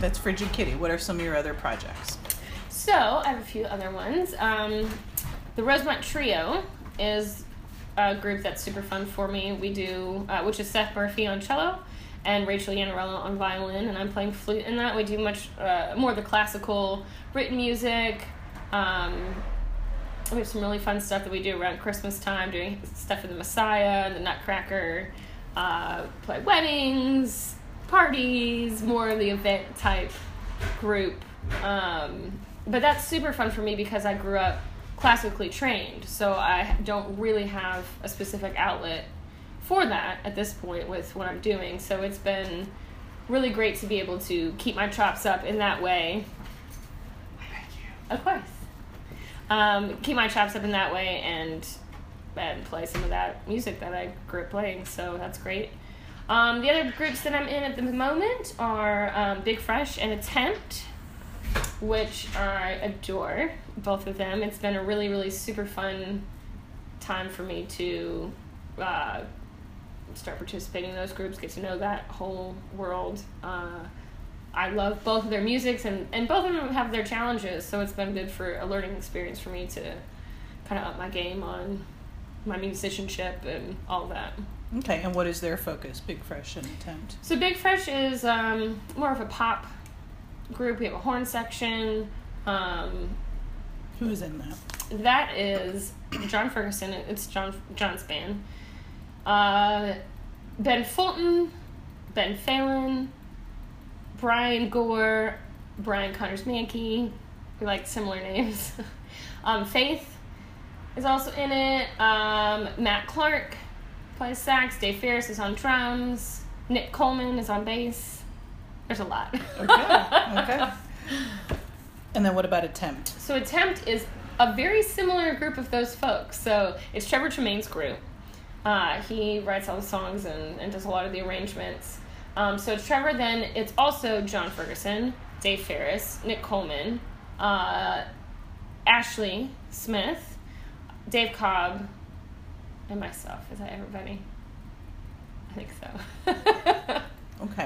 That's Frigid Kitty. What are some of your other projects? So, I have a few other ones. The Rosemont Trio is a group that's super fun for me. We do, which is Seth Murphy on cello and Rachel Yanarella on violin, and I'm playing flute in that. We do much more of the classical written music. We have some really fun stuff that we do around Christmas time, doing stuff in the Messiah and the Nutcracker, play weddings, parties, more of the event type group. But that's super fun for me because I grew up classically trained, so I don't really have a specific outlet for that at this point with what I'm doing. So it's been really great to be able to keep my chops up in that way. Thank you. Of course. Keep my chops up in that way and play some of that music that I grew up playing, so that's great. The other groups that I'm in at the moment are Big Fresh and Attempt, which I adore, both of them. It's been a really, really super fun time for me to start participating in those groups, get to know that whole world. I love both of their musics, and both of them have their challenges, so it's been good for a learning experience for me to kind of up my game on my musicianship and all that. Okay, and what is their focus, Big Fresh and Attempt? So Big Fresh is more of a pop group. We have a horn section. Who's in that? That is John Ferguson. It's John's band. Ben Fulton, Ben Phelan, Brian Gore, Brian Connors-Mankey. We like similar names. Faith is also in it. Matt Clark plays sax. Dave Ferris is on drums. Nick Coleman is on bass. There's a lot. Okay. And then what about Attempt? So Attempt is a very similar group of those folks. So it's Trevor Tremaine's group. He writes all the songs and does a lot of the arrangements. So it's Trevor, then it's also John Ferguson, Dave Ferris, Nick Coleman, Ashley Smith, Dave Cobb, and myself. Is that everybody? I think so. Okay.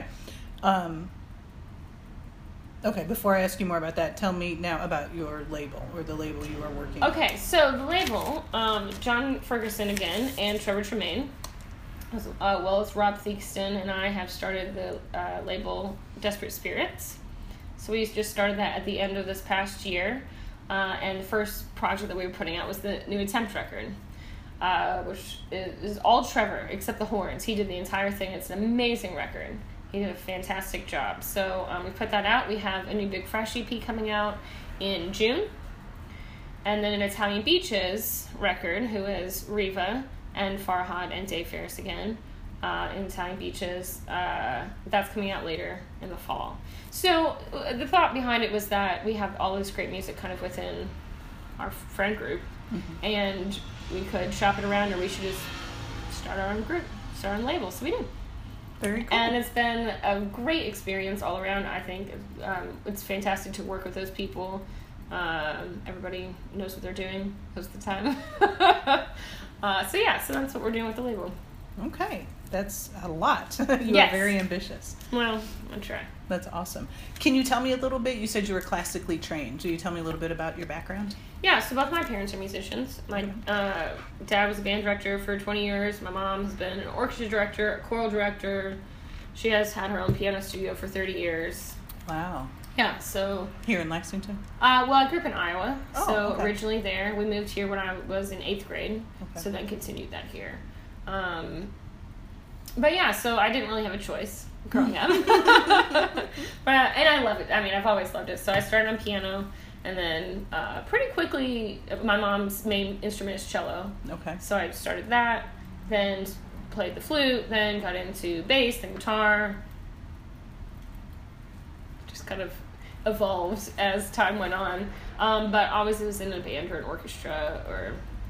Okay, before I ask you more about that, tell me now about your label, or the label you are working on. Okay, so the label, John Ferguson again, and Trevor Tremaine, as well as Rob Theakston, and I have started the label Desperate Spirits. So we just started that at the end of this past year, and the first project that we were putting out was the new Attempt record, which is all Trevor, except the horns. He did the entire thing. It's an amazing record. He did a fantastic job. So we put that out. We have a new Big Fresh EP coming out in June. And then an Italian Beaches record, who is Riva and Farhad and Dave Ferris again, in Italian Beaches. That's coming out later in the fall. So the thought behind it was that we have all this great music kind of within our friend group. Mm-hmm. And we could shop it around, or we should just start our own group, start our own label. So we did. Very cool. And it's been a great experience all around. I think it's fantastic to work with those people. Everybody knows what they're doing most of the time. So that's what we're doing with the label. Okay, that's a lot. You Yes. are very ambitious. Well, I'll try. That's awesome. Can you tell me a little bit? You said you were classically trained. Do you tell me a little bit about your background? Yeah, so both my parents are musicians. My dad was a band director for 20 years. My mom's been an orchestra director, a choral director. She has had her own piano studio for 30 years. Wow. Yeah, so... Here in Lexington? Well, I grew up in Iowa, okay. Originally there. We moved here when I was in 8th grade, okay. So then continued that here. But yeah, so I didn't really have a choice growing up. And I love it. I mean, I've always loved it. So I started on piano, and then pretty quickly, my mom's main instrument is cello. Okay. So I started that, then played the flute, then got into bass, then guitar. Just kind of evolved as time went on. But always was in a band or an orchestra, or,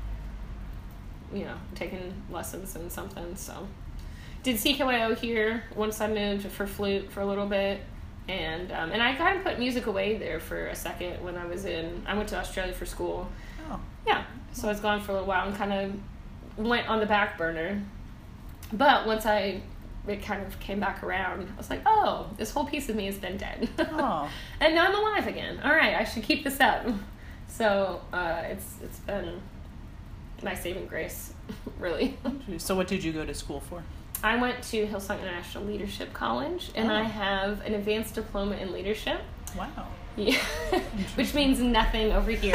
taking lessons in something, so... Did CKYO here once I moved for flute for a little bit, and I kind of put music away there for a second when I went to Australia for school. Oh. Yeah, so I was gone for a little while and kind of went on the back burner. But once I it kind of came back around. I was like, oh, this whole piece of me has been dead. Oh. And now I'm alive again. All right, I should keep this up. So it's been my saving grace, really. So what did you go to school for? I went to Hillsong International Leadership College, and I have an advanced diploma in leadership. Wow. Yeah, which means nothing over here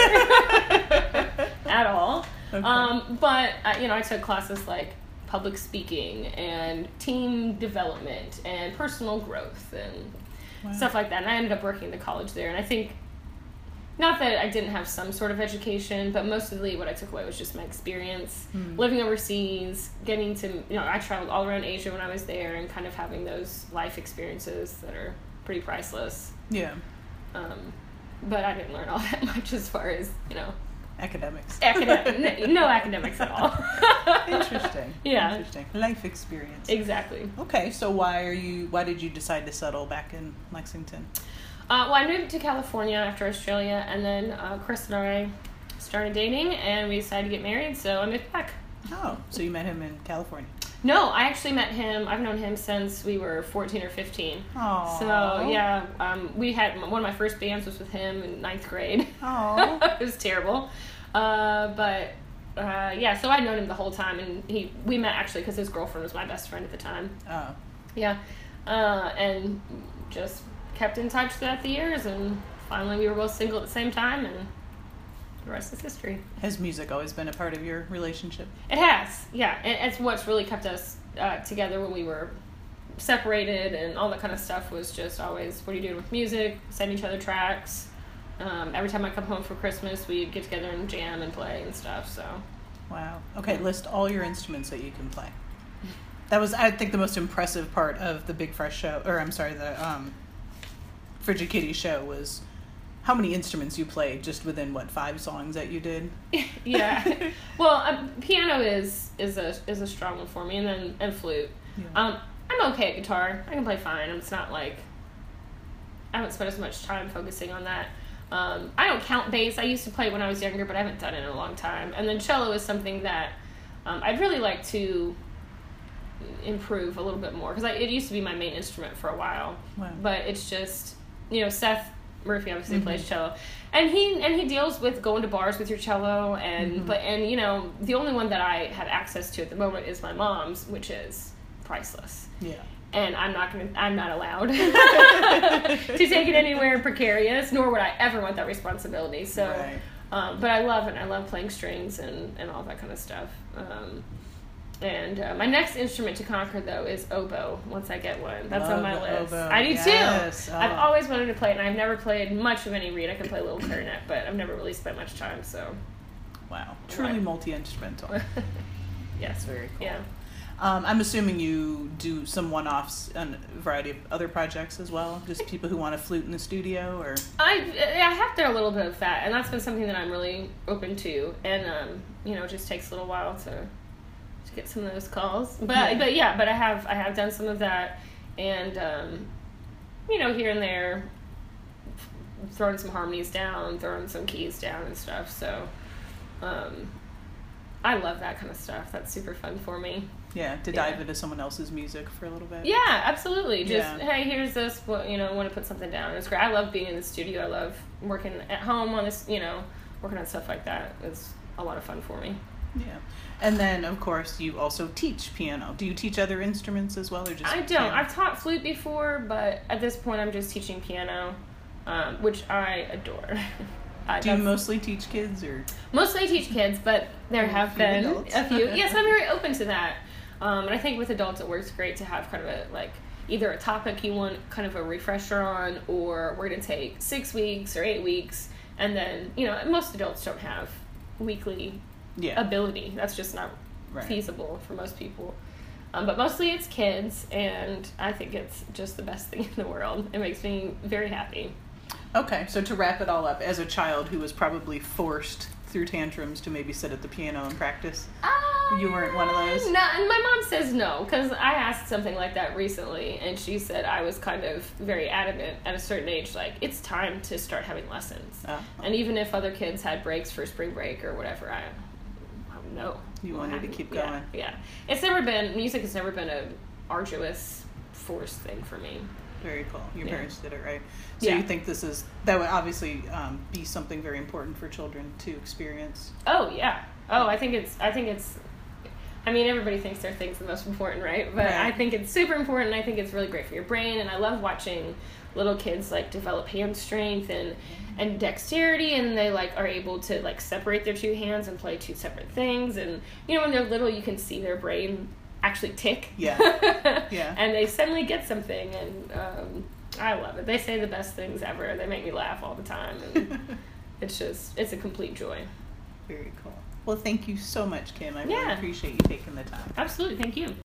at all. Okay. But I took classes like public speaking and team development and personal growth and stuff like that. And I ended up working in the college there. And I think, not that I didn't have some sort of education, but mostly what I took away was just my experience living overseas, getting to, I traveled all around Asia when I was there, and kind of having those life experiences that are pretty priceless. Yeah. But I didn't learn all that much as far as, academics. No academics at all. Interesting. Yeah. Interesting. Life experience. Exactly. Okay, so why did you decide to settle back in Lexington? Well, I moved to California after Australia, and then Chris and I started dating, and we decided to get married, so I moved back. Oh, so you met him in California? No, I actually met him. I've known him since we were 14 or 15. Oh. So, yeah, we had one of my first bands was with him in 9th grade. Oh. It was terrible. But so I'd known him the whole time, and we met actually because his girlfriend was my best friend at the time. Oh. Yeah. And just kept in touch throughout the years, and finally we were both single at the same time, and the rest is history. Has music always been a part of your relationship? It has, yeah. It's what's really kept us together when we were separated, and all that kind of stuff was just always, what are you doing with music? Send each other tracks. Every time I come home for Christmas, we'd get together and jam and play and stuff, so. Wow. Okay, list all your instruments that you can play. That was, I think, the most impressive part of the Big Fresh show, the Frigid Kitty show was how many instruments you played just within 5 songs that you did. Yeah. Well, piano is a strong one for me, and flute. Yeah. I'm okay at guitar. I can play fine. It's not like I haven't spent as much time focusing on that. I don't count bass. I used to play when I was younger, but I haven't done it in a long time. And then cello is something that I'd really like to improve a little bit more, because it used to be my main instrument for a while. Wow. But it's just, Seth Murphy obviously plays cello, and he deals with going to bars with your cello, and the only one that I have access to at the moment is my mom's, which is priceless. Yeah. And I'm not allowed to take it anywhere precarious, nor would I ever want that responsibility. So, right. But I love it. I love playing strings and all that kind of stuff. And my next instrument to conquer, though, is oboe, once I get one. That's on my list. Oboe. I do, too. Oh. I've always wanted to play it, and I've never played much of any reed. I can play a little clarinet, but I've never really spent much time, so. Wow. Truly multi-instrumental. Yes. Very cool. Yeah. I'm assuming you do some one-offs on a variety of other projects as well? Just people who want to flute in the studio, or? I have done a little bit of that, and that's been something that I'm really open to. And, it just takes a little while to get some of those calls. But I have done some of that, and, here and there, throwing some harmonies down, throwing some keys down and stuff. So, I love that kind of stuff. That's super fun for me. Yeah, to dive into someone else's music for a little bit. Yeah, absolutely. Hey, here's this, I want to put something down. It's great. I love being in the studio. I love working at home on this, working on stuff like that. It's a lot of fun for me. Yeah. And then, of course, you also teach piano. Do you teach other instruments as well, or just I don't. Piano? I've taught flute before, but at this point I'm just teaching piano, which I adore. Do you mostly teach kids, or? Mostly teach kids, but there have been a few. Yes, I'm very open to that. And I think with adults it works great to have kind of either a topic you want kind of a refresher on, or we're going to take 6 weeks or 8 weeks, and then, most adults don't have weekly ability. That's just not feasible for most people. But mostly it's kids, and I think it's just the best thing in the world. It makes me very happy. Okay, so to wrap it all up, as a child who was probably forced through tantrums to maybe sit at the piano and practice, you weren't one of those? No, and my mom says no, because I asked something like that recently, and she said I was kind of very adamant at a certain age, it's time to start having lessons. And even if other kids had breaks for spring break or whatever, I no. You wanted to keep going. Yeah. Music has never been arduous forced thing for me. Very cool. Your Yeah. parents did it right. So Yeah. you think that would obviously be something very important for children to experience? Oh yeah. Oh, I think it's. I mean, everybody thinks their thing's the most important, right? But Right. I think it's super important. I think it's really great for your brain, and I love watching little kids like develop hand strength and dexterity, and they like are able to like separate their two hands and play two separate things. And you know, when they're little, you can see their brain actually tick. Yeah. Yeah. And they suddenly get something, and I love it. They say the best things ever. They make me laugh all the time, and it's a complete joy. Very cool. Well, thank you so much, Kim. I really Yeah. appreciate you taking the time. Absolutely. Thank you.